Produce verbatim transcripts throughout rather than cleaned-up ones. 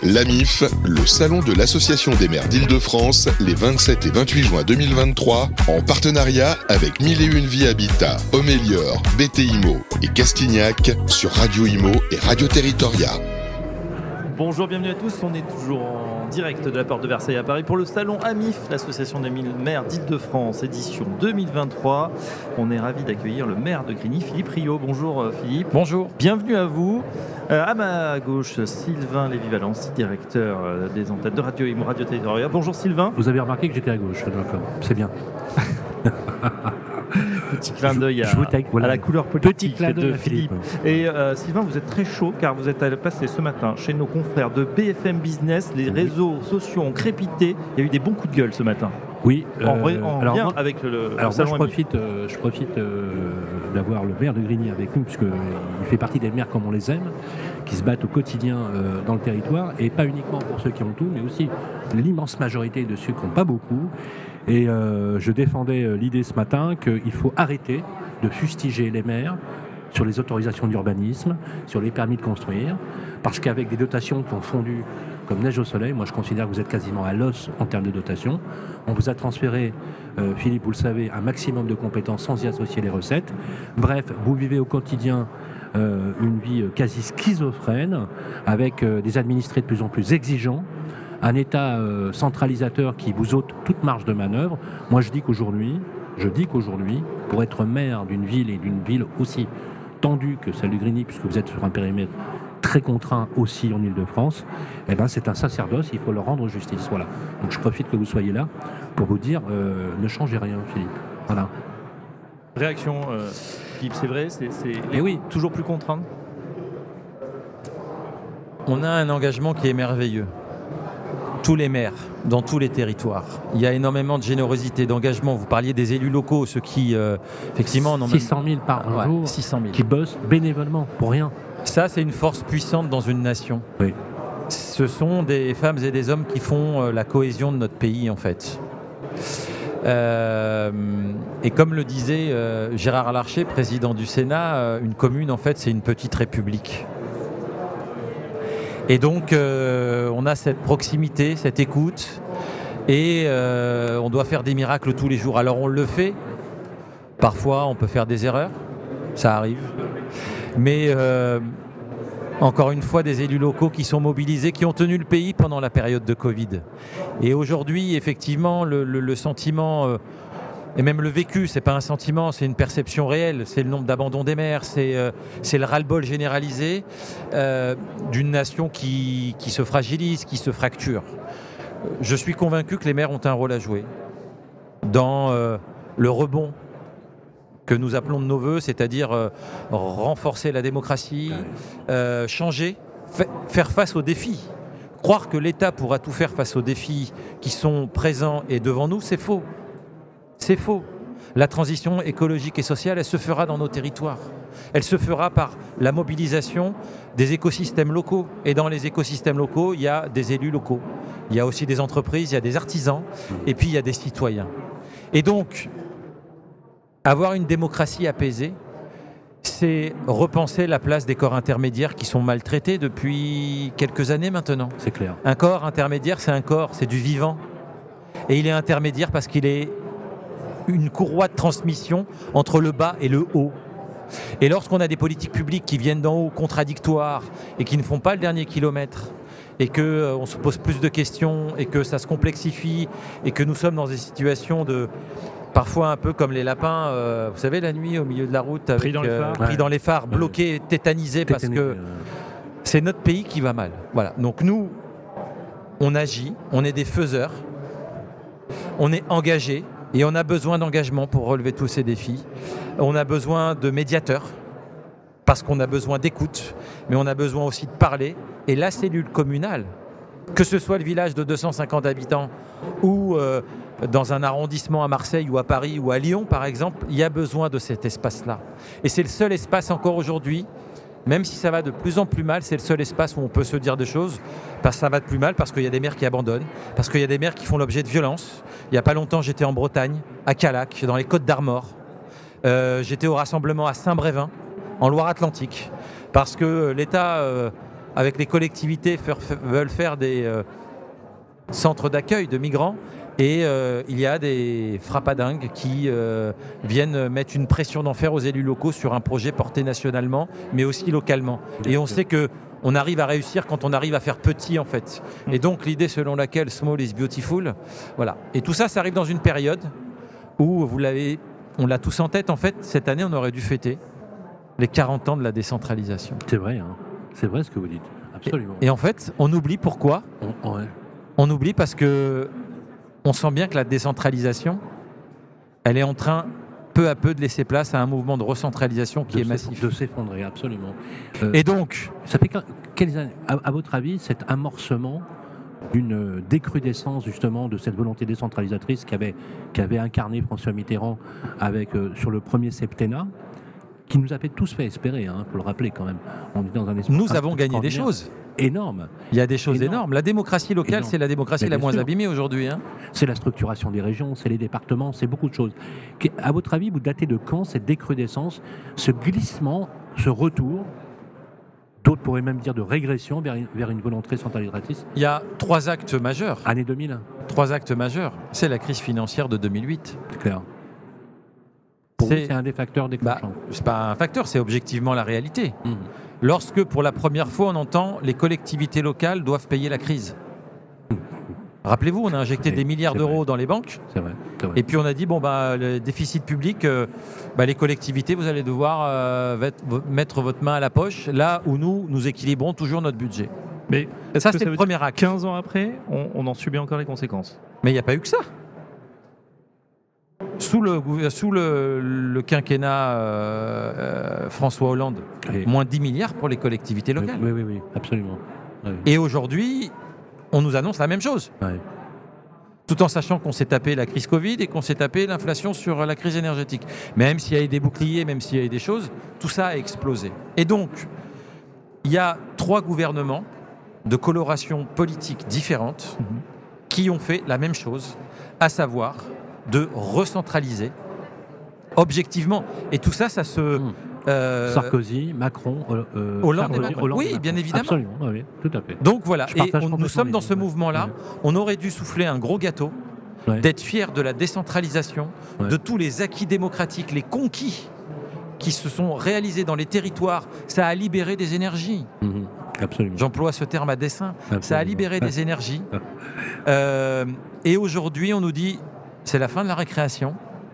L'A M I F, le salon de l'Association des maires d'Île-de-France, les vingt-sept et vingt-huit juin deux mille vingt-trois, en partenariat avec Mille et Une Vie Habitat, Homélior, B T Imo et Castignac sur Radio Imo et Radio Territoria. Bonjour, bienvenue à tous. On est toujours en direct de la Porte de Versailles à Paris pour le salon A M I F, l'Association des maires d'Île-de-France, édition deux mille vingt-trois. On est ravis d'accueillir le maire de Grigny, Philippe Rio. Bonjour Philippe. Bonjour. Bienvenue à vous. Euh, à ma gauche, Sylvain Lévy-Valence, directeur euh, des antennes de Radio Imo, Radio Territoria. Bonjour Sylvain. Vous avez remarqué que j'étais à gauche, d'accord. C'est bien. Petit clin d'œil à, take, voilà. à la couleur politique Petit de Philippe. Philippe. Et euh, Sylvain, vous êtes très chaud car vous êtes allé passer ce matin chez nos confrères de B F M Business. Les oui. réseaux sociaux ont crépité. Il y a eu des bons coups de gueule ce matin. Oui. En, euh, en alors lien moi, avec le, alors le salon moi, je profite, euh, je profite euh, d'avoir le maire de Grigny avec nous, puisqu'il fait partie des maires comme on les aime, qui se battent au quotidien euh, dans le territoire, et pas uniquement pour ceux qui ont tout, mais aussi l'immense majorité de ceux qui n'ont pas beaucoup. Et euh, je défendais euh, l'idée ce matin qu'il faut arrêter de fustiger les maires sur les autorisations d'urbanisme, sur les permis de construire, parce qu'avec des dotations qui ont fondu comme neige au soleil, moi je considère que vous êtes quasiment à l'os en termes de dotation. On vous a transféré, euh, Philippe, vous le savez, un maximum de compétences sans y associer les recettes. Bref, vous vivez au quotidien euh, une vie quasi schizophrène, avec euh, des administrés de plus en plus exigeants, un État euh, centralisateur qui vous ôte toute marge de manœuvre. Moi je dis qu'aujourd'hui, je dis qu'aujourd'hui, pour être maire d'une ville et d'une ville aussi tendue que celle de Grigny, puisque vous êtes sur un périmètre très contraint aussi en Île-de-France, eh ben c'est un sacerdoce, il faut leur rendre justice. Voilà. Donc je profite que vous soyez là pour vous dire, euh, ne changez rien, Philippe. Voilà. Réaction, euh, Philippe, c'est vrai, c'est, c'est Et oui. toujours plus contraint. On a un engagement qui est merveilleux. Tous les maires, dans tous les territoires. Il y a énormément de générosité, d'engagement. Vous parliez des élus locaux, ceux qui, euh, effectivement... six cent mille par ouais, jour, six cent mille. Qui bossent bénévolement, pour rien. Ça, c'est une force puissante dans une nation. Oui. Ce sont des femmes et des hommes qui font euh, la cohésion de notre pays, en fait. Euh, et comme le disait euh, Gérard Larcher, président du Sénat, euh, une commune, en fait, c'est une petite république. Et donc, euh, on a cette proximité, cette écoute, et euh, on doit faire des miracles tous les jours. Alors, on le fait. Parfois, on peut faire des erreurs. Ça arrive. Mais, euh, encore une fois, des élus locaux qui sont mobilisés, qui ont tenu le pays pendant la période de Covid. Et aujourd'hui, effectivement, le, le, le sentiment... Euh, Et même le vécu, c'est pas un sentiment, c'est une perception réelle. C'est le nombre d'abandons des maires, c'est, euh, c'est le ras-le-bol généralisé euh, d'une nation qui, qui se fragilise, qui se fracture. Je suis convaincu que les maires ont un rôle à jouer dans euh, le rebond que nous appelons de nos voeux, c'est-à-dire euh, renforcer la démocratie, euh, changer, fa- faire face aux défis. Croire que l'État pourra tout faire face aux défis qui sont présents et devant nous, c'est faux. C'est faux. La transition écologique et sociale, elle se fera dans nos territoires. Elle se fera par la mobilisation des écosystèmes locaux. Et dans les écosystèmes locaux, il y a des élus locaux. Il y a aussi des entreprises, il y a des artisans, et puis il y a des citoyens. Et donc, avoir une démocratie apaisée, c'est repenser la place des corps intermédiaires qui sont maltraités depuis quelques années maintenant. C'est clair. Un corps intermédiaire, c'est un corps, c'est du vivant. Et il est intermédiaire parce qu'il est une courroie de transmission entre le bas et le haut. Et lorsqu'on a des politiques publiques qui viennent d'en haut, contradictoires, et qui ne font pas le dernier kilomètre, et qu'on euh, se pose plus de questions, et que ça se complexifie, et que nous sommes dans des situations de... parfois un peu comme les lapins, euh, vous savez, la nuit au milieu de la route, avec, pris dans les phares, euh, pris ouais. dans les phares, bloqués, tétanisés, parce Tétanique, que euh... c'est notre pays qui va mal. Voilà. Donc nous, on agit, on est des faiseurs, on est engagés, et on a besoin d'engagement pour relever tous ces défis. On a besoin de médiateurs, parce qu'on a besoin d'écoute, mais on a besoin aussi de parler. Et la cellule communale, que ce soit le village de deux cent cinquante habitants ou euh, dans un arrondissement à Marseille ou à Paris ou à Lyon, par exemple, il y a besoin de cet espace-là. Et c'est le seul espace encore aujourd'hui, même si ça va de plus en plus mal, c'est le seul espace où on peut se dire des choses, parce que ça va de plus mal, parce qu'il y a des maires qui abandonnent, parce qu'il y a des maires qui font l'objet de violences. Il n'y a pas longtemps, j'étais en Bretagne, à Callac, dans les Côtes d'Armor. Euh, j'étais au rassemblement à Saint-Brévin, en Loire-Atlantique, parce que l'État euh, avec les collectivités, faire, veulent faire des euh, centres d'accueil de migrants. Et euh, il y a des frappadingues qui euh, viennent mettre une pression d'enfer aux élus locaux sur un projet porté nationalement, mais aussi localement. Et on sait qu'on arrive à réussir quand on arrive à faire petit, en fait. Et donc, l'idée selon laquelle small is beautiful, voilà. Et tout ça, ça arrive dans une période où, vous l'avez, on l'a tous en tête, en fait, cette année, on aurait dû fêter les quarante ans de la décentralisation. C'est vrai, hein. C'est vrai ce que vous dites, absolument. Et, et en fait, on oublie pourquoi. On, ouais. On oublie parce que on sent bien que la décentralisation, elle est en train, peu à peu, de laisser place à un mouvement de recentralisation qui de est massif. De s'effondrer, absolument. Euh, Et donc, ça fait quelles années, à, à votre avis, cet amorcement d'une décrudescence justement de cette volonté décentralisatrice qu'avait, qu'avait incarné François Mitterrand avec, euh, sur le premier septennat, qui nous avait tous fait espérer, il hein, faut le rappeler quand même. On est dans un nous avons gagné des choses. Énorme. Il y a des choses énormes. énormes. La démocratie locale, énorme. C'est la démocratie Mais la moins sûr. abîmée aujourd'hui. Hein. C'est la structuration des régions, c'est les départements, c'est beaucoup de choses. À votre avis, vous datez de quand cette décrudescence, ce glissement, ce retour, d'autres pourraient même dire de régression vers une, vers une volonté centralisatrice? Il y a trois actes majeurs. Année deux mille. Trois actes majeurs. C'est la crise financière de deux mille huit. C'est clair. Pour c'est, vous, c'est un des facteurs déclenchants. Bah, c'est pas un facteur, c'est objectivement la réalité. Mmh. Lorsque, pour la première fois, on entend les collectivités locales doivent payer la crise. Mmh. Rappelez-vous, on a injecté oui, des milliards d'euros vrai. dans les banques. C'est vrai, c'est vrai. Et puis on a dit, bon, bah, le déficit public, euh, bah, les collectivités, vous allez devoir euh, mettre votre main à la poche, là où nous, nous équilibrons toujours notre budget. Mais ça, c'est ça le premier acte. quinze ans après, on, on en subit encore les conséquences. Mais il n'y a pas eu que ça. Sous le, sous le, le quinquennat euh, euh, François Hollande, oui. moins dix milliards pour les collectivités locales. Oui, oui, oui, absolument. Oui. Et aujourd'hui, on nous annonce la même chose. Oui. Tout en sachant qu'on s'est tapé la crise Covid et qu'on s'est tapé l'inflation sur la crise énergétique. Même s'il y a eu des boucliers, même s'il y a eu des choses, tout ça a explosé. Et donc, il y a trois gouvernements de coloration politique différentes mmh. qui ont fait la même chose, à savoir de recentraliser objectivement. Et tout ça, ça se... Mmh. Euh, Sarkozy, Macron, euh, Hollande, Sarkozy, et Hollande, oui, Macron. Bien évidemment. Absolument, oui, tout à fait. Donc voilà, et on, nous sommes dans ce mouvement-là. Ouais. On aurait dû souffler un gros gâteau, ouais. d'être fiers de la décentralisation, ouais. de tous les acquis démocratiques, les conquis qui se sont réalisés dans les territoires. Ça a libéré des énergies. Mmh. Absolument. J'emploie ce terme à dessein. Absolument. Ça a libéré des énergies. euh, et aujourd'hui, on nous dit, c'est la fin de la récréation.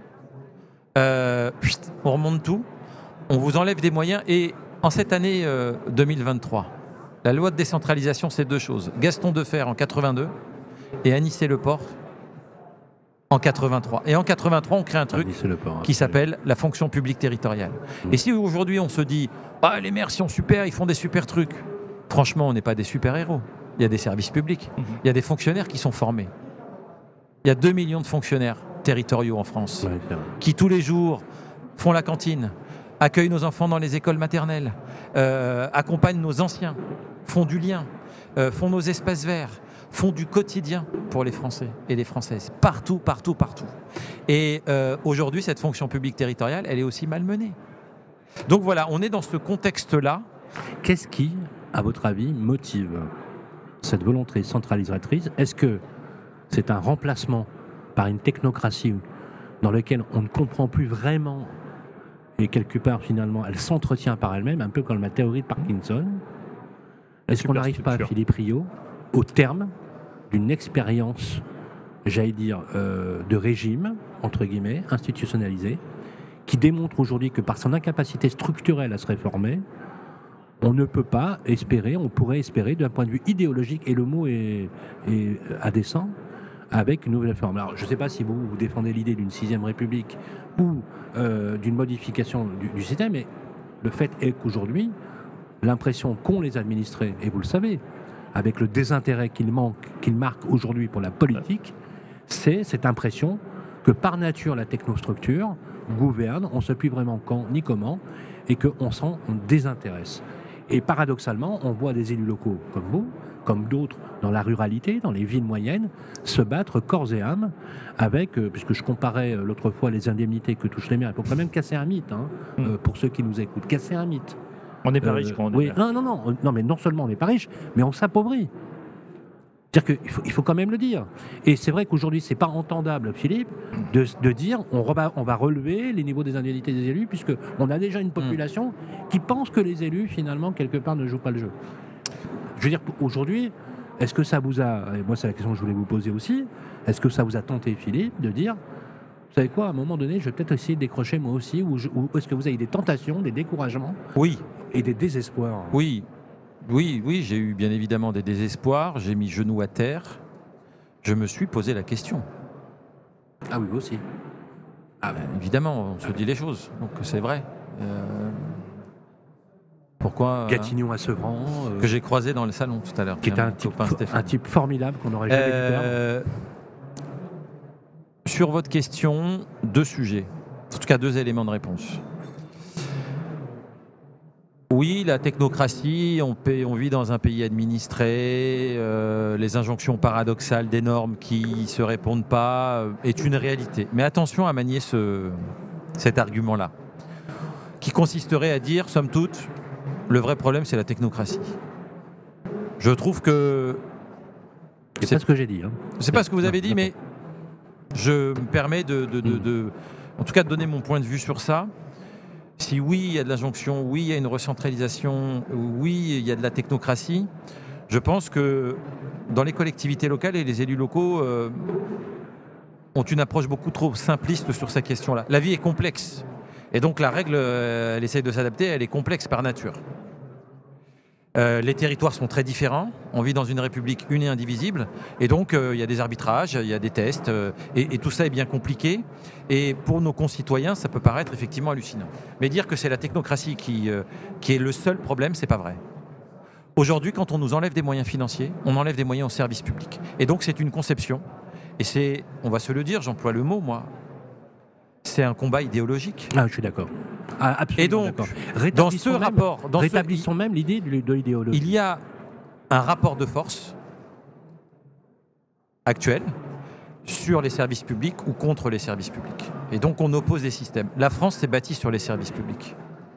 Euh, on remonte tout. On vous enlève des moyens. Et en cette année euh, deux mille vingt-trois, la loi de décentralisation, c'est deux choses. Gaston Defferre en quatre-vingt-deux et Anicet Le Port en quatre-vingt-trois. Et en quatre-vingt-trois, on crée un truc Port, qui s'appelle la fonction publique territoriale. Mmh. Et si aujourd'hui, on se dit ah, les maires sont super, ils font des super trucs. Franchement, on n'est pas des super-héros. Il y a des services publics. Mmh. Il y a des fonctionnaires qui sont formés. Il y a deux millions de fonctionnaires territoriaux en France ouais, qui, tous les jours, font la cantine, accueillent nos enfants dans les écoles maternelles, euh, accompagnent nos anciens, font du lien, euh, font nos espaces verts, font du quotidien pour les Français et les Françaises. Partout, partout, partout. Et euh, aujourd'hui, cette fonction publique territoriale, elle est aussi malmenée. Donc voilà, on est dans ce contexte-là. Qu'est-ce qui, à votre avis, motive cette volonté centralisatrice? Est-ce que c'est un remplacement par une technocratie dans laquelle on ne comprend plus vraiment et quelque part finalement elle s'entretient par elle-même, un peu comme la théorie de Parkinson? Est-ce qu'on n'arrive pas, Philippe Rio, au terme d'une expérience, j'allais dire, euh, de régime, entre guillemets, institutionnalisé, qui démontre aujourd'hui que par son incapacité structurelle à se réformer, on ne peut pas espérer, on pourrait espérer d'un point de vue idéologique, et le mot est, est à dessein, avec une nouvelle forme. Alors, je ne sais pas si vous, vous défendez l'idée d'une sixième république ou euh, d'une modification du, du système, mais le fait est qu'aujourd'hui, l'impression qu'ont les administrés, et vous le savez, avec le désintérêt qu'ils manquent, qu'ils marquent aujourd'hui pour la politique, c'est cette impression que par nature la technostructure gouverne, on ne sait plus vraiment quand ni comment, et qu'on s'en désintéresse. Et paradoxalement, on voit des élus locaux comme vous, comme d'autres dans la ruralité, dans les villes moyennes, se battre corps et âme avec, euh, puisque je comparais euh, l'autre fois les indemnités que touchent les maires, il faut quand même casser un mythe, hein, mmh. euh, pour ceux qui nous écoutent, casser un mythe. On n'est pas Euh, riche quand on est oui, vert. non, non, non, non, mais non seulement on n'est pas riche, mais on s'appauvrit. C'est-à-dire qu'il faut, il faut quand même le dire. Et c'est vrai qu'aujourd'hui, c'est pas entendable, Philippe, de, de dire on, reba- on va relever les niveaux des indemnités des élus, puisqu'on a déjà une population mmh. qui pense que les élus, finalement, quelque part, ne jouent pas le jeu. Je veux dire, aujourd'hui, est-ce que ça vous a, et moi c'est la question que je voulais vous poser aussi, est-ce que ça vous a tenté, Philippe, de dire, vous savez quoi, à un moment donné, je vais peut-être essayer de décrocher moi aussi, ou, je, ou est-ce que vous avez des tentations, des découragements Oui. et des désespoirs? Oui. Oui, oui, j'ai eu bien évidemment des désespoirs, j'ai mis genou à terre, je me suis posé la question. Ah oui, vous aussi. Ah ben, évidemment, on se dit les choses, donc c'est vrai. Euh, pourquoi Gatignon à Sevran, euh, que j'ai croisé dans le salon tout à l'heure, qui est un type, un type formidable qu'on n'aurait jamais euh, vu perdre. Sur votre question, deux sujets, en tout cas deux éléments de réponse. Oui, la technocratie, on, paie, on vit dans un pays administré, euh, les injonctions paradoxales des normes qui ne se répondent pas euh, est une réalité. Mais attention à manier ce, cet argument-là, qui consisterait à dire, somme toute, le vrai problème c'est la technocratie. Je trouve que... C'est, c'est pas ce que j'ai dit. Hein. C'est pas ce que vous avez dit, mais je me permets de, de, de, de, en tout cas de donner mon point de vue sur ça. Si oui, il y a de l'injonction, oui, il y a une recentralisation, oui, il y a de la technocratie, je pense que dans les collectivités locales et les élus locaux euh, ont une approche beaucoup trop simpliste sur cette question-là. La vie est complexe. Et donc la règle, euh, elle essaye de s'adapter, elle est complexe par nature. Euh, les territoires sont très différents, on vit dans une république une et indivisible, et donc euh, il y a des arbitrages, il y a des tests, euh, et, et tout ça est bien compliqué, et pour nos concitoyens, ça peut paraître effectivement hallucinant. Mais dire que c'est la technocratie qui, euh, qui est le seul problème, c'est pas vrai. Aujourd'hui, quand on nous enlève des moyens financiers, on enlève des moyens au service public. Et donc c'est une conception, et c'est, on va se le dire, j'emploie le mot, moi, c'est un combat idéologique. Ah, je suis d'accord. Ah, absolument et donc, d'accord. dans ce même, rapport... Dans rétablissons ce, même l'idée de, de l'idéologie. Il y a un rapport de force actuel sur les services publics ou contre les services publics. Et donc, on oppose des systèmes. La France s'est bâtie sur les services publics.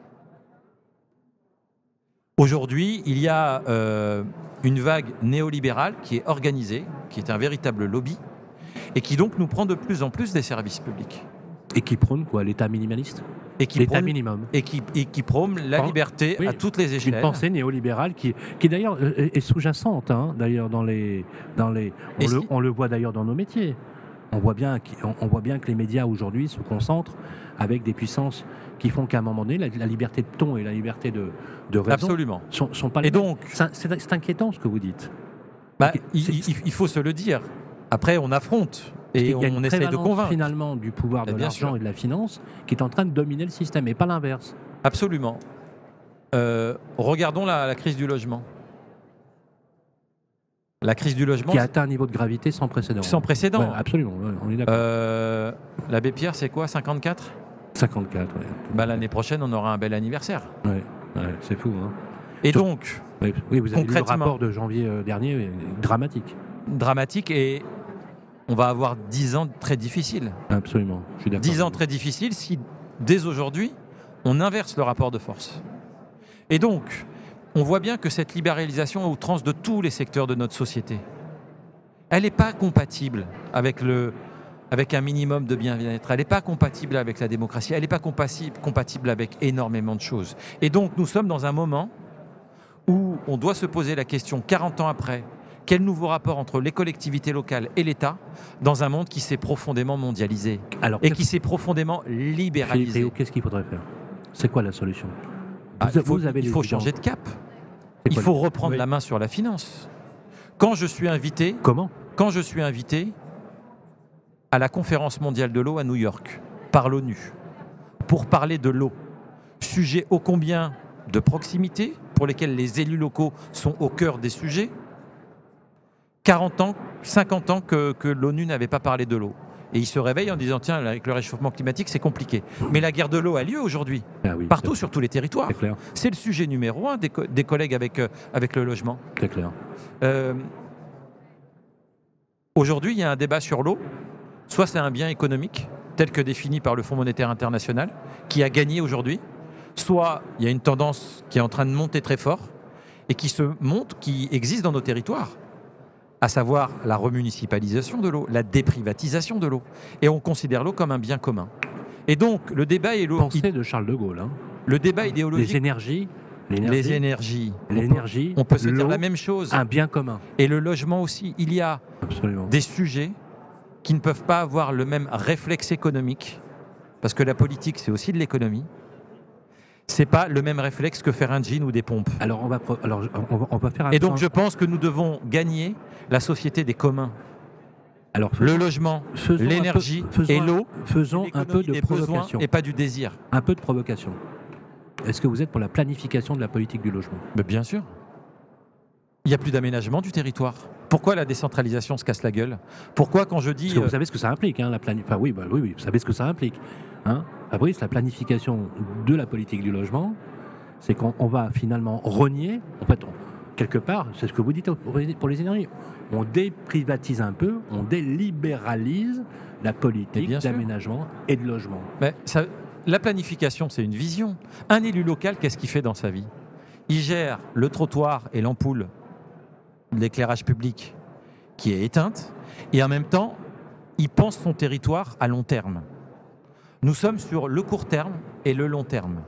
Aujourd'hui, il y a euh, une vague néolibérale qui est organisée, qui est un véritable lobby, et qui donc nous prend de plus en plus des services publics. Et qui prône quoi, l'État minimaliste? Et qui L'État prône, minimum. Et qui, et qui prône la liberté oui, à toutes les échelles. Une pensée néolibérale qui, qui d'ailleurs est sous-jacente, hein, d'ailleurs dans les, dans les, on, le, si... on le voit d'ailleurs dans nos métiers. On voit bien, on, on voit bien que les médias aujourd'hui se concentrent avec des puissances qui font qu'à un moment donné, la, la liberté de ton et la liberté de, de raison Absolument. Sont, sont pas les et donc, c'est, c'est, c'est inquiétant ce que vous dites. Bah, il, il, il faut se le dire. Après, on affronte. Et on, on essaie de convaincre. Finalement du pouvoir de l'argent sûr. Et de la finance qui est en train de dominer le système et pas l'inverse. Absolument. Euh, regardons la, la crise du logement. La crise du logement qui a atteint un niveau de gravité sans précédent. Sans précédent. Ouais, absolument, ouais, on est d'accord. Euh, L'abbé Pierre, c'est quoi, cinquante-quatre cinquante-quatre, oui. Bah, l'année prochaine, on aura un bel anniversaire. Ouais, ouais, c'est fou. Hein. Et Sauf, donc, oui, oui, vous avez lu le rapport de janvier euh, dernier, dramatique. Dramatique et on va avoir dix ans très difficiles. Absolument, je suis d'accord. dix ans très difficiles si, dès aujourd'hui, on inverse le rapport de force. Et donc, on voit bien que cette libéralisation à outrance de tous les secteurs de notre société, elle n'est pas compatible avec, le, avec un minimum de bien-être, elle n'est pas compatible avec la démocratie, elle n'est pas compatible, compatible avec énormément de choses. Et donc, nous sommes dans un moment où on doit se poser la question, quarante ans après, quel nouveau rapport entre les collectivités locales et l'État dans un monde qui s'est profondément mondialisé Alors, et qui s'est profondément libéralisé. Philippe, qu'est-ce qu'il faudrait faire? C'est quoi la solution? ah, vous, Il faut, vous avez il faut changer de cap. Il faut reprendre oui. la main sur la finance. Quand je suis invité, Comment quand je suis invité à la conférence mondiale de l'eau à New York par l'ONU pour parler de l'eau, sujet ô combien de proximité pour lesquels les élus locaux sont au cœur des sujets. quarante ans, cinquante ans que, que l'ONU n'avait pas parlé de l'eau. Et ils se réveillent en disant, tiens, avec le réchauffement climatique, c'est compliqué. Mais la guerre de l'eau a lieu aujourd'hui, ah oui, partout, sur tous les territoires. C'est, clair. C'est le sujet numéro un des, co- des collègues avec, euh, avec le logement. C'est clair. Euh, aujourd'hui, il y a un débat sur l'eau. Soit c'est un bien économique, tel que défini par le Fonds monétaire international, qui a gagné aujourd'hui. soit il y a une tendance qui est en train de monter très fort et qui se monte, qui existe dans nos territoires, à savoir la remunicipalisation de l'eau, la déprivatisation de l'eau. Et on considère l'eau comme un bien commun. Et donc, le débat est l'eau. Pensée de Charles de Gaulle. Hein. Le débat idéologique. Les énergies. L'énergie, les énergies. L'énergie. On peut, on peut se dire la même chose. Un bien commun. Et le logement aussi. Il y a Absolument. Des sujets qui ne peuvent pas avoir le même réflexe économique, parce que la politique, c'est aussi de l'économie. C'est pas le même réflexe que faire un jean ou des pompes. Alors on va, alors on va, on va faire un Et donc je pense que nous devons gagner la société des communs. Alors faisons, le logement, l'énergie et l'eau. Faisons un peu de provocation et pas du désir. Un peu de provocation. Est-ce que vous êtes pour la planification de la politique du logement ? Mais bien sûr. Il n'y a plus d'aménagement du territoire. Pourquoi la décentralisation se casse la gueule ? Pourquoi quand je dis... Parce que vous savez ce que ça implique, hein, la planif... enfin, oui, bah, oui, oui, vous savez ce que ça implique. Hein, Fabrice, la planification de la politique du logement, c'est qu'on on va finalement renier, en fait, on, quelque part, c'est ce que vous dites pour les énergies, on déprivatise un peu, on délibéralise la politique d'aménagement et de logement. Mais ça, la planification, c'est une vision. Un élu local, qu'est-ce qu'il fait dans sa vie ? Il gère le trottoir et l'ampoule de l'éclairage public qui est éteinte, et en même temps, il pense son territoire à long terme. Nous sommes sur le court terme et le long terme.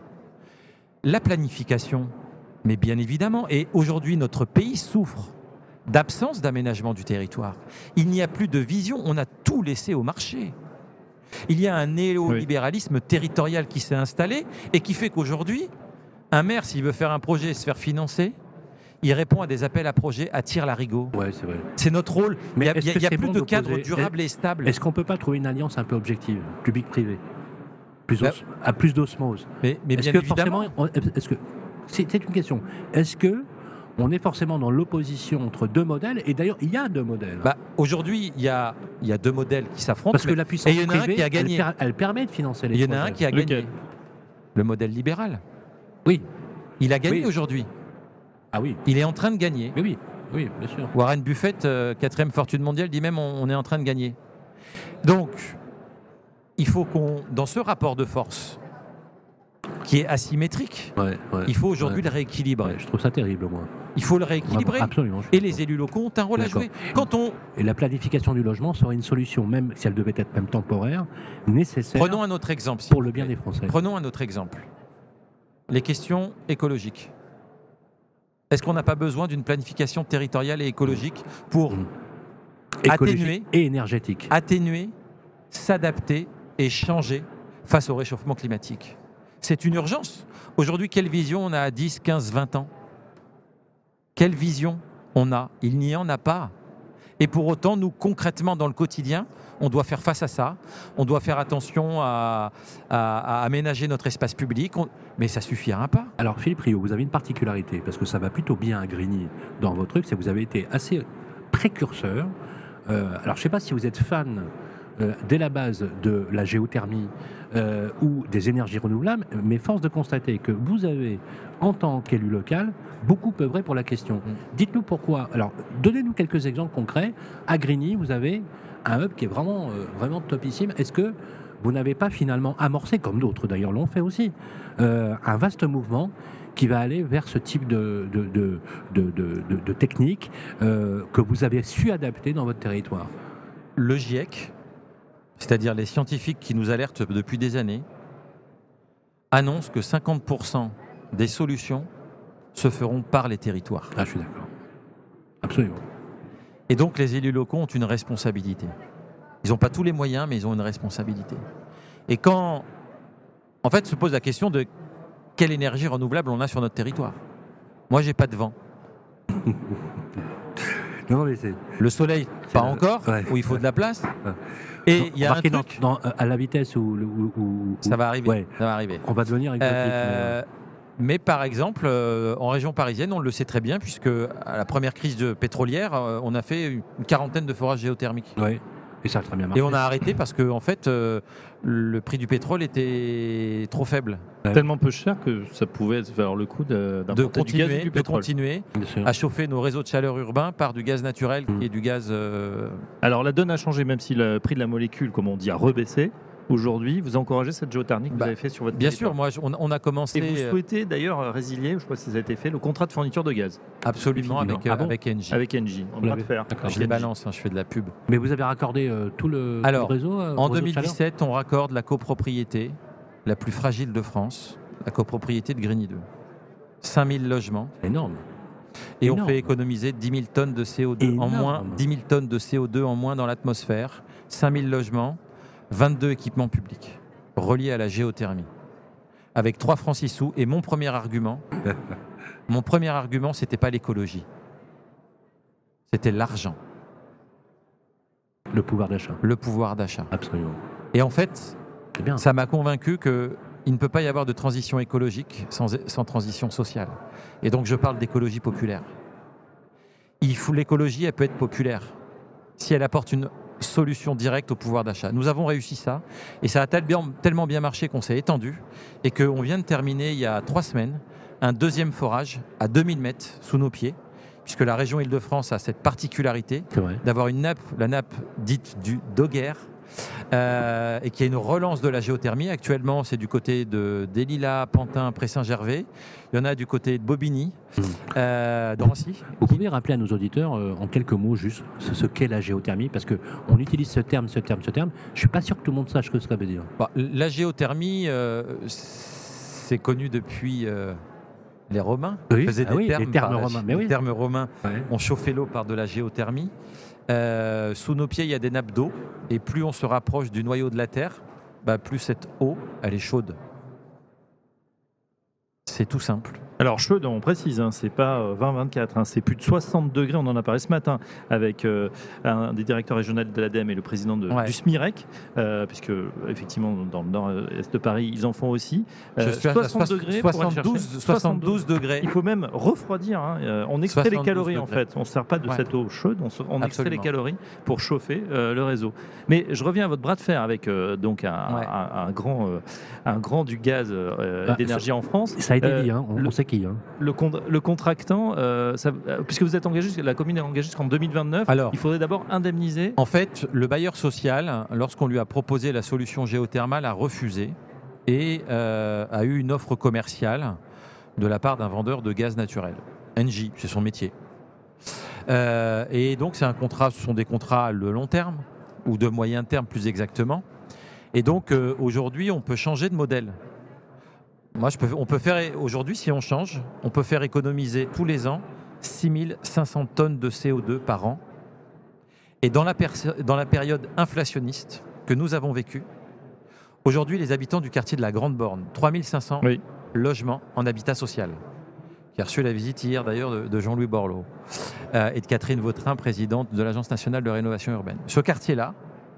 La planification, mais bien évidemment, et aujourd'hui notre pays souffre d'absence d'aménagement du territoire. Il n'y a plus de vision, on a tout laissé au marché. Il y a un néolibéralisme oui. territorial qui s'est installé et qui fait qu'aujourd'hui, un maire, s'il veut faire un projet et se faire financer, il répond à des appels à projets à tir-larigot. Ouais, c'est vrai. C'est notre rôle. Mais il n'y a, a, a plus bon de cadre poser... durable et stable. Est-ce qu'on ne peut pas trouver une alliance un peu objective, public-privé, plus bah, os... à plus d'osmose ? Mais, mais est-ce bien que évidemment. Forcément, est-ce que c'est une question. Est-ce que on est forcément dans l'opposition entre deux modèles ? Et d'ailleurs, il y a deux modèles. Bah, aujourd'hui, il y a, il y a deux modèles qui s'affrontent. Parce que la puissance et il y en a privée, un qui a gagné. Elle, elle permet de financer les Il y en projets. a un qui a Lequel ? gagné. Le modèle libéral. Oui. Il a gagné oui. aujourd'hui. Ah oui. Il est en train de gagner. Oui, oui, oui, bien sûr. Warren Buffett, euh, quatrième fortune mondiale, dit même on, on est en train de gagner. Donc, il faut qu'on, dans ce rapport de force, qui est asymétrique, ouais, ouais, il faut aujourd'hui ouais. le rééquilibrer. Ouais, je trouve ça terrible, moi. Il faut le rééquilibrer. Absolument. Et les élus locaux ont un rôle D'accord. à jouer. Quand on... Et la planification du logement serait une solution, même si elle devait être même temporaire, nécessaire. Prenons un autre exemple. Pour le bien des Français. Prenons un autre exemple. Les questions écologiques. Est-ce qu'on n'a pas besoin d'une planification territoriale et écologique pour mmh. atténuer et énergétique, atténuer, s'adapter et changer face au réchauffement climatique ? C'est une urgence. Aujourd'hui, quelle vision on a à dix, quinze, vingt ans ? Quelle vision on a ? Il n'y en a pas. Et pour autant, nous, concrètement, dans le quotidien, on doit faire face à ça. On doit faire attention à, à, à aménager notre espace public. On... Mais ça ne suffira pas. Alors, Philippe Rio, vous avez une particularité, parce que ça va plutôt bien à Grigny dans votre truc, c'est que vous avez été assez précurseur. Euh, alors, je ne sais pas si vous êtes fan euh, dès la base de la géothermie euh, ou des énergies renouvelables, mais force de constater que vous avez, en tant qu'élu local, beaucoup œuvré pour la question. Mmh. Dites-nous pourquoi. Alors, donnez-nous quelques exemples concrets. À Grigny, vous avez un hub qui est vraiment, euh, vraiment topissime. Est-ce que vous n'avez pas finalement amorcé, comme d'autres d'ailleurs l'ont fait aussi, euh, un vaste mouvement qui va aller vers ce type de, de, de, de, de, de, de technique euh, que vous avez su adapter dans votre territoire ? Le GIEC, c'est-à-dire les scientifiques qui nous alertent depuis des années, annonce que cinquante pour cent des solutions se feront par les territoires. Ah, je suis d'accord. Absolument. Et donc les élus locaux ont une responsabilité. Ils n'ont pas tous les moyens, mais ils ont une responsabilité. Et quand, en fait, se pose la question de quelle énergie renouvelable on a sur notre territoire. Moi, j'ai pas de vent. Non, mais c'est... Le soleil, c'est pas la... encore, ouais. Où il faut de la place. Ouais. Et il y a un truc... dans, dans, à la vitesse où... où, où ça va arriver. Ouais. Ça va arriver. On va devenir exotique. Euh... Mais par exemple, euh, en région parisienne, on le sait très bien, puisque à la première crise de pétrolière, euh, on a fait une quarantaine de forages géothermiques. Oui, et ça a très bien marché. Et on a arrêté parce que en fait, euh, le prix du pétrole était trop faible. Ouais. Tellement peu cher que ça pouvait valoir le coup de, de continuer, du gaz et du pétrole. De continuer à chauffer nos réseaux de chaleur urbains par du gaz naturel mmh. et du gaz... Euh... Alors la donne a changé, même si le prix de la molécule, comme on dit, a rebaissé. aujourd'hui. Vous encouragez cette géothermie que Bah, vous avez fait sur votre Bien territoire. sûr, moi, je- on, on a commencé Et vous euh, souhaitez d'ailleurs résilier, je ne sais pas si ça a été fait, le contrat de fourniture de gaz absolument avec, Ah euh, bon avec Engie. avec Engie. On Vous va l'avez- le faire. D'accord. Je les balance, hein, je fais de la pub. Mais vous avez raccordé euh, tout, le, Alors, tout le réseau euh, En au réseau deux de mille chaleur dix-sept, on raccorde la copropriété la plus fragile de France, la copropriété de Grigny deux. cinq mille logements. C'est énorme. Et Énorme. on fait économiser dix mille tonnes de C O deux en Énorme. moins, dix mille tonnes de C O deux en moins dans l'atmosphère, cinq mille logements, vingt-deux équipements publics reliés à la géothermie. Avec trois francs six sous. Et mon premier argument, mon premier argument, c'était pas l'écologie. C'était l'argent, Le pouvoir d'achat. le pouvoir d'achat. Absolument. Et en fait, C'est bien. ça m'a convaincu qu'il ne peut pas y avoir de transition écologique sans, sans transition sociale. Et donc je parle d'écologie populaire. Il faut, l'écologie, elle peut être populaire si elle apporte une solution directe au pouvoir d'achat. Nous avons réussi ça, et ça a tellement, tellement bien marché qu'on s'est étendu, et qu'on vient de terminer il y a trois semaines un deuxième forage à deux mille mètres sous nos pieds, puisque la région Île-de-France a cette particularité C'est vrai. d'avoir une nappe, la nappe dite du Doguer, euh, et qu'il y a une relance de la géothermie. Actuellement, c'est du côté de des Lilas, Pantin, Pré-Saint-Gervais. Il y en a du côté de Bobigny, Mmh. euh, Drancy. Vous pouvez rappeler à nos auditeurs, euh, en quelques mots, juste ce, ce qu'est la géothermie, parce qu'on utilise ce terme, ce terme, ce terme. Je ne suis pas sûr que tout le monde sache ce que ça veut dire. Bon, la géothermie, euh, c'est connu depuis euh, les Romains. Oui, Ils faisaient ah des oui, thermes les thermes par la- romains, mais les oui. thermes romains Ouais. ont chauffé l'eau par de la géothermie. Euh, sous nos pieds, il y a des nappes d'eau, et plus on se rapproche du noyau de la Terre, bah, plus cette eau, elle est chaude. C'est tout simple. Alors chaude, on précise, hein, c'est pas euh, vingt vingt-quatre, hein, c'est plus de soixante degrés. On en a parlé ce matin avec euh, un des directeurs régionaux de l'A D E M et le président de- Ouais. du SMIREC, euh, puisque effectivement dans le nord-est de Paris, ils en font aussi. Je Euh, suis à soixante soix- degrés pour aller soixante-douze, chercher- soixante-douze degrés. Il faut même refroidir. hein, euh, On extrait les soixante-douze calories en degrés. fait. On ne sert pas de Ouais. cette eau chaude. On, se- on extrait les Absolument. calories pour chauffer euh, le réseau. Mais je reviens à votre bras de fer avec euh, donc un, Ouais. un- un grand, euh, un grand du gaz euh, Bah, d'énergie en France. Ça a été Euh, dit, hein, on, le- on sait qui. Hein. Le, con- le contractant, euh, ça- euh, puisque vous êtes engagé, la commune est engagée jusqu'en deux mille vingt-neuf, Alors. il faudrait d'abord indemniser. En fait, le bailleur social, lorsqu'on lui a proposé la solution géothermale, a refusé et euh, a eu une offre commerciale de la part d'un vendeur de gaz naturel. Engie, c'est son métier. Euh, et donc, c'est un contrat, ce sont des contrats de long terme ou de moyen terme plus exactement. Et donc, euh, aujourd'hui, on peut changer de modèle. Moi, je peux, on peut faire aujourd'hui, si on change, on peut faire économiser tous les ans six mille cinq cents tonnes de C O deux par an. Et dans la, perso- dans la période inflationniste que nous avons vécue, aujourd'hui, les habitants du quartier de la Grande Borne, trois mille cinq cents Oui. logements en habitat social, qui a reçu la visite hier d'ailleurs de, de Jean-Louis Borloo euh, et de Catherine Vautrin, présidente de l'Agence nationale de rénovation urbaine. Ce quartier-là,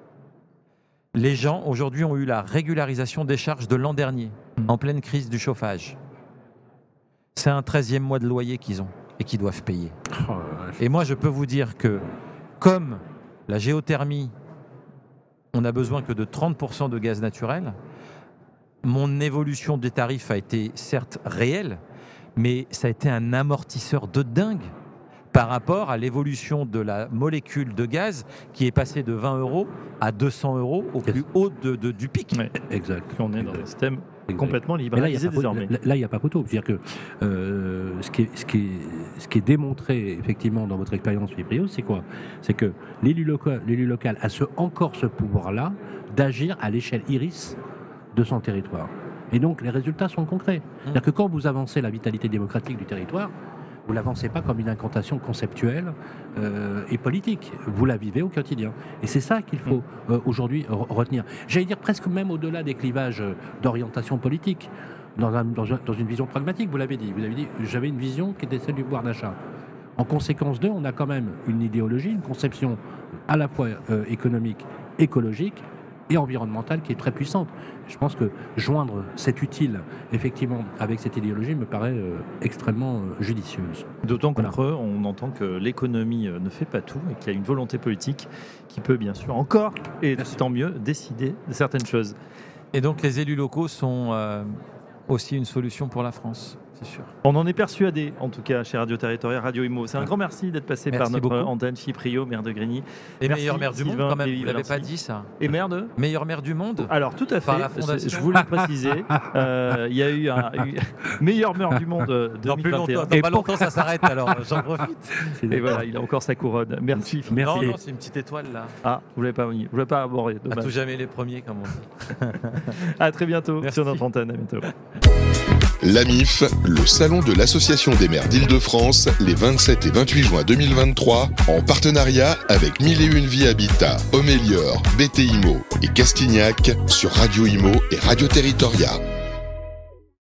les gens aujourd'hui ont eu la régularisation des charges de l'an dernier, Mmh. en pleine crise du chauffage. C'est un treizième mois de loyer qu'ils ont et qu'ils doivent payer. Oh, la vache. Et moi, je peux vous dire que, comme la géothermie, on n'a besoin que de trente pour cent de gaz naturel, mon évolution des tarifs a été certes réelle, mais ça a été un amortisseur de dingue par rapport à l'évolution de la molécule de gaz qui est passée de vingt euros à deux cents euros au plus haut de- de- du pic. Ouais. Exact. Puis on est dans un système Exact. complètement Mais là, il libéralisé n'y a, pas- désormais. là, là, il y a pas photo. C'est-à-dire que euh, ce, qui est, ce, qui est, ce qui est démontré effectivement dans votre expérience Fibrio, c'est quoi? C'est que l'élu local, l'élu local a ce, encore ce pouvoir-là d'agir à l'échelle iris de son territoire. Et donc les résultats sont concrets. C'est-à-dire que quand vous avancez la vitalité démocratique du territoire, vous ne l'avancez pas comme une incantation conceptuelle euh, et politique. Vous la vivez au quotidien. Et c'est ça qu'il faut euh, aujourd'hui re- retenir. J'allais dire presque même au-delà des clivages euh, d'orientation politique, dans, un- dans un- dans une vision pragmatique, vous l'avez dit. Vous avez dit, j'avais une vision qui était celle du pouvoir d'achat. En conséquence d'eux, on a quand même une idéologie, une conception à la fois euh, économique, écologique et environnementale qui est très puissante. Je pense que joindre cet utile, effectivement, avec cette idéologie me paraît euh, extrêmement euh, judicieuse. D'autant Voilà. qu'entre eux, on entend que l'économie euh, ne fait pas tout et qu'il y a une volonté politique qui peut bien sûr encore, et tant mieux, décider de certaines choses. Et donc les élus locaux sont euh, aussi une solution pour la France. c'est sûr. On en est persuadé, en tout cas, chez Radio Territorial, Radio Imo. C'est un grand merci d'être passé Merci par notre beaucoup. antenne, Chyprio, maire de Grigny. Et Merci, meilleure maire du Sylvain monde, quand même, vous Lévy-Valency. l'avez pas dit ça. Et maire de Meilleure maire du monde. Alors, tout à fait. Par la fondation. Je voulais le préciser. Euh, Il y a eu un eu- meilleur maire du monde euh, Dans plus deux mille vingt et un. longtemps, dans Et pas pour- longtemps, ça s'arrête, alors j'en profite. Et voilà, il a encore sa couronne. Merci. Merci. Non, non, c'est une petite étoile là. Ah, vous l'avez pas mis. Vous l'avez pas abordé. À Dommage. tout jamais les premiers, comme on dit. À très bientôt Merci. sur notre antenne. À bientôt. L'A M I F, le salon de l'Association des maires d'Île-de-France, les vingt-sept et vingt-huit juin deux mille vingt-trois, en partenariat avec mille et une Vie Habitat, Homélior, B T Imo et Castignac sur Radio Imo et Radio Territoria.